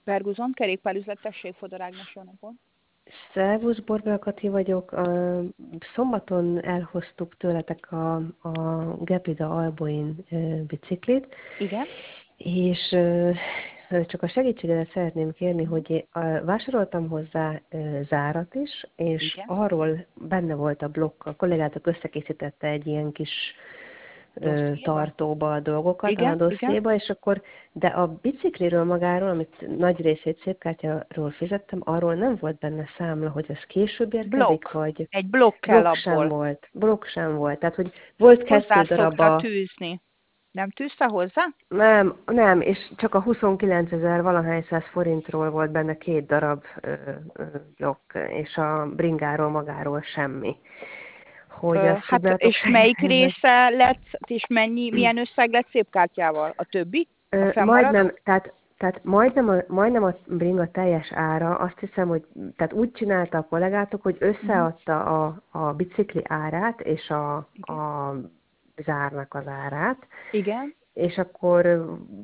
Ferguson, kerékpárüzlet, tessék, Fodor Ágnes, jó napot. Szervusz, Borbéla Kati vagyok. Szombaton elhoztuk tőletek a Geprida Alboin biciklit, Igen, és csak a segítségedet szeretném kérni, hogy vásároltam hozzá zárat is, és igen. arról benne volt a blokk, a kollégátok összekészítette egy ilyen kis Dossziéba? tartóba a dolgokat, a Igen, igen. dossziéba, és akkor, de a bicikliről magáról, amit nagy részét szépkártyáról fizettem, arról nem volt benne számla, hogy ez később érkezik, Blokk. vagy Egy blokk kell abból. blokk sem volt. Tehát, hogy volt 2 Hozzá darab szokta tűzni. Nem tűzte hozzá? nem, és csak a 29 000 valahány száz forintról volt benne 2 darab blokk, és a bringáról magáról semmi. Hogy azt Hát, tudnátok és melyik segíteni, hogy része lett, és milyen összeg lett szépkártyával? A többi? A Majdnem, fennmaradó? tehát majdnem a bringa teljes ára, azt hiszem, hogy tehát úgy csinálta a kollégátok, hogy összeadta a bicikli árát és Igen. a zárnak az árát, Igen. és akkor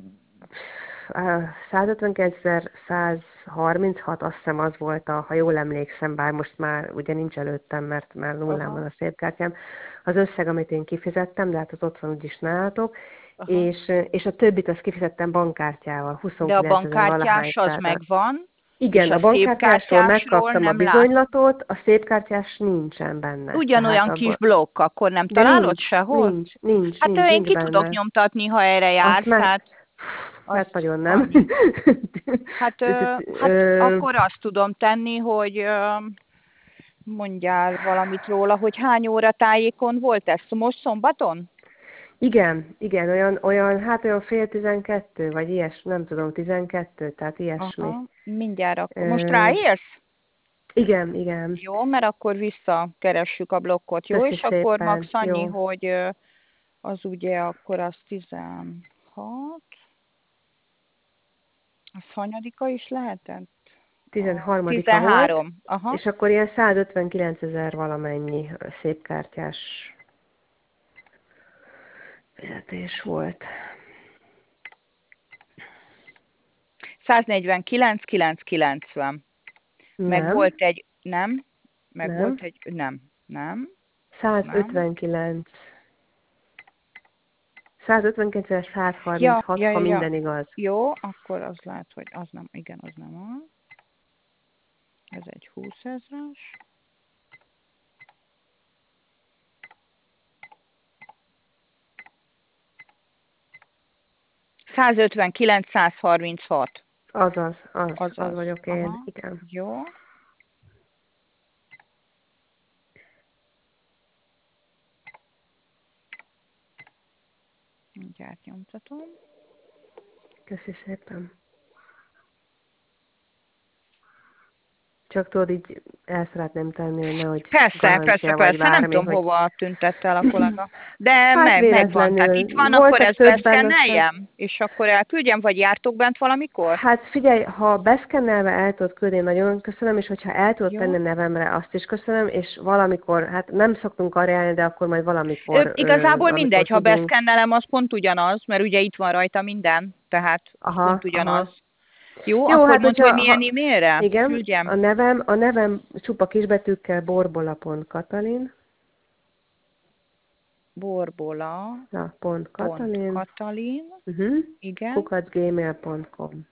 159.136, azt hiszem az volt, ha jól emlékszem, bár most már ugye nincs előttem, mert már nullán van Aha. a szépkártyám, az összeg, amit én kifizettem, de hát az ott van úgyis nálatok, Aha. és a többit azt kifizettem bankkártyával, De a 29 000 valahány bankkártyás az százat. megvan, és Igen, a a bankkártyásról szépkártyásról megkaptam a nem lát. bizonylatot, a szépkártyás nincsen benne. Tehát Ugyanolyan kis abból. blokk, akkor nem De találod sehol? Hát én nincs ki tudok benne. nyomtatni, ha erre Azt jársz, meg, hát az hát nagyon nem. annyi. Hát akkor azt tudom tenni, hogy mondjál valamit róla, hogy hány óra tájékon volt ez? Most szombaton? Igen, olyan fél 12, vagy ilyesmi, nem tudom, 12, tehát ilyesmi. Aha, mindjárt akkor. Most Ö, ráérsz? igen. Jó, mert akkor visszakeressük a blokkot, jó? Köszi És akkor max szépen, annyi, jó. hogy az ugye akkor az 16, az hanyadika is lehetett? A 13. volt, 13. Aha. és akkor ilyen 159 000 valamennyi szépkártyás fizetés volt. 149,990. Meg Nem, volt egy, nem, meg volt nem. egy, nem. 159. 159.136, ha Ja. minden igaz. Jó, akkor az lehet, hogy az nem, igen, az nem az. Ez egy 20 000-es. ...159,136. Az Azaz. vagyok én, Aha. igen. Jó. Mindjárt nyomtatom. Köszi szépen. Csak tudod, így el szeretném tenni, hogy nehogy garancia vagy Persze, nem bármi, tudom, hogy... hova tüntette el a kollega. De Hát megvan, tehát véletlenül. itt van, akkor Voltak ezt többen, aztán... beszkenneljem, és akkor elküldjem, vagy jártok bent valamikor? Hát figyelj, ha beszkennelve el tudod küldeni, nagyon köszönöm, és hogyha el tudod tenni Jó. a nevemre, azt is köszönöm, és valamikor, hát nem szoktunk arra járni, de akkor majd valamikor, Igazából amikor mindegy, ha tudunk. beszkennelem, az pont ugyanaz, mert ugye itt van rajta minden, tehát az pont Aha. ugyanaz. Jó, Jó, akkor hát mondd, hogy hogyha, milyen e-mailre igen, küldjem. a nevem csupa kisbetűkkel borbola.katalin, Borbola. pont Katalin, Katalin. Igen. @gmail.com.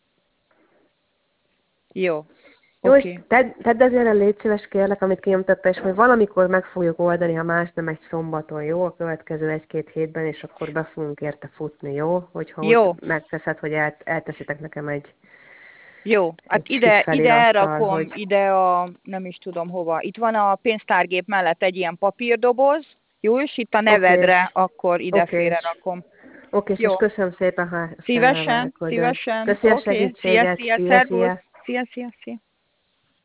Jó. Jó, és Oké. tedd azért, légy szíves, kérlek, amit kinyomtatta, és majd valamikor meg fogjuk oldani, ha más nem egy szombaton, jó? A következő 1-2 hétben, és akkor be fogunk érte futni, jó? Hogyha úgy Jó. megteszed, hogy elteszitek nekem egy Jó, hát kis ide felirattal, elrakom, hogy ide nem is tudom hova. Itt van a pénztárgép mellett egy ilyen papírdoboz, jó, és itt a okés, nevedre akkor ide okés, félrerakom. okés, és Jó, köszönöm szépen, ha szkennelve szívesen, elküldöd. szívesen. Köszi a Oké, szia, segítséget, szia, szia, szervusz. szia. Szia.